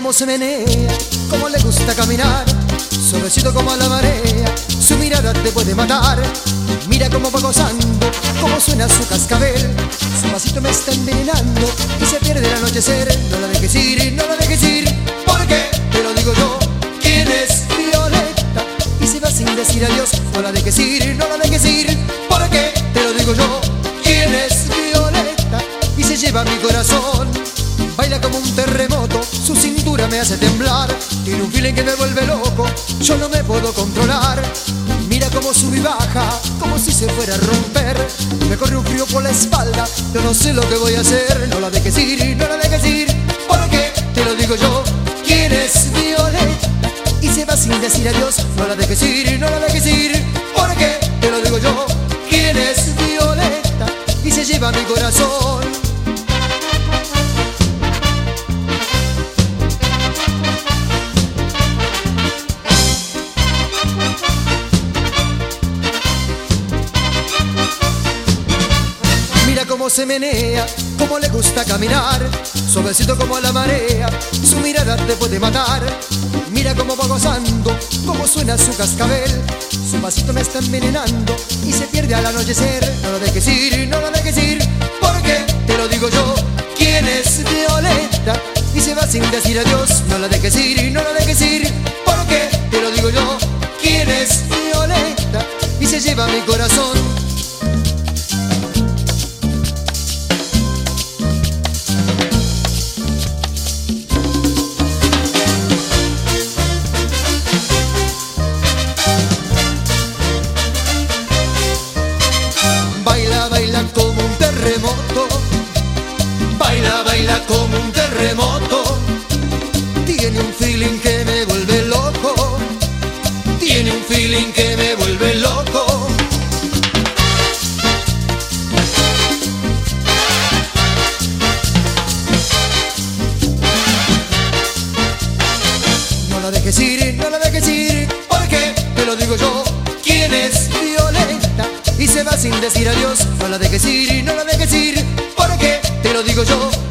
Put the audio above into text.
cómo se menea, cómo le gusta caminar, suavecito como a la marea, su mirada te puede matar. Mira cómo va gozando, cómo suena su cascabel, su pasito me está envenenando y se pierde el anochecer. No la dejes ir, no la dejes ir, porque te lo digo yo. ¿Quién es Violeta? Y se va sin decir adiós. No la dejes ir, no la dejes ir, porque te lo digo yo. ¿Quién es Violeta? Y se lleva mi corazón. Baila como un terremoto, su cintura me hace temblar. Tiene un feeling que me vuelve loco, yo no me puedo controlar. Mira cómo sube y baja, como si se fuera a romper. Me corre un frío por la espalda, yo no sé lo que voy a hacer. No la dejes ir, no la dejes ir, porque te lo digo yo. ¿Quién es Violeta? Y se va sin decir adiós. No la dejes ir, no la dejes ir, porque te lo digo yo. ¿Quién es Violeta? Y se lleva mi corazón. Mira cómo se menea, cómo le gusta caminar, suavecito como a la marea, su mirada te puede matar. Mira cómo va gozando, cómo suena su cascabel, su pasito me está envenenando y se pierde al anochecer. No la dejes ir, no la dejes ir, porque te lo digo yo. ¿Quién es Violeta? Y se va sin decir adiós. No la dejes ir, no la dejes ir, porque te lo digo yo. ¿Quién es Violeta? Y se lleva mi corazón. Baila como un terremoto, baila como un terremoto. Tiene un feeling que me vuelve loco, tiene un feeling que me vuelve loco. No la dejes ir, no la dejes ir, porque te lo digo yo. ¿Quién es Violeta? Y se va sin decir adiós. No la dejes ir, no la dejes ir, porque te lo digo yo.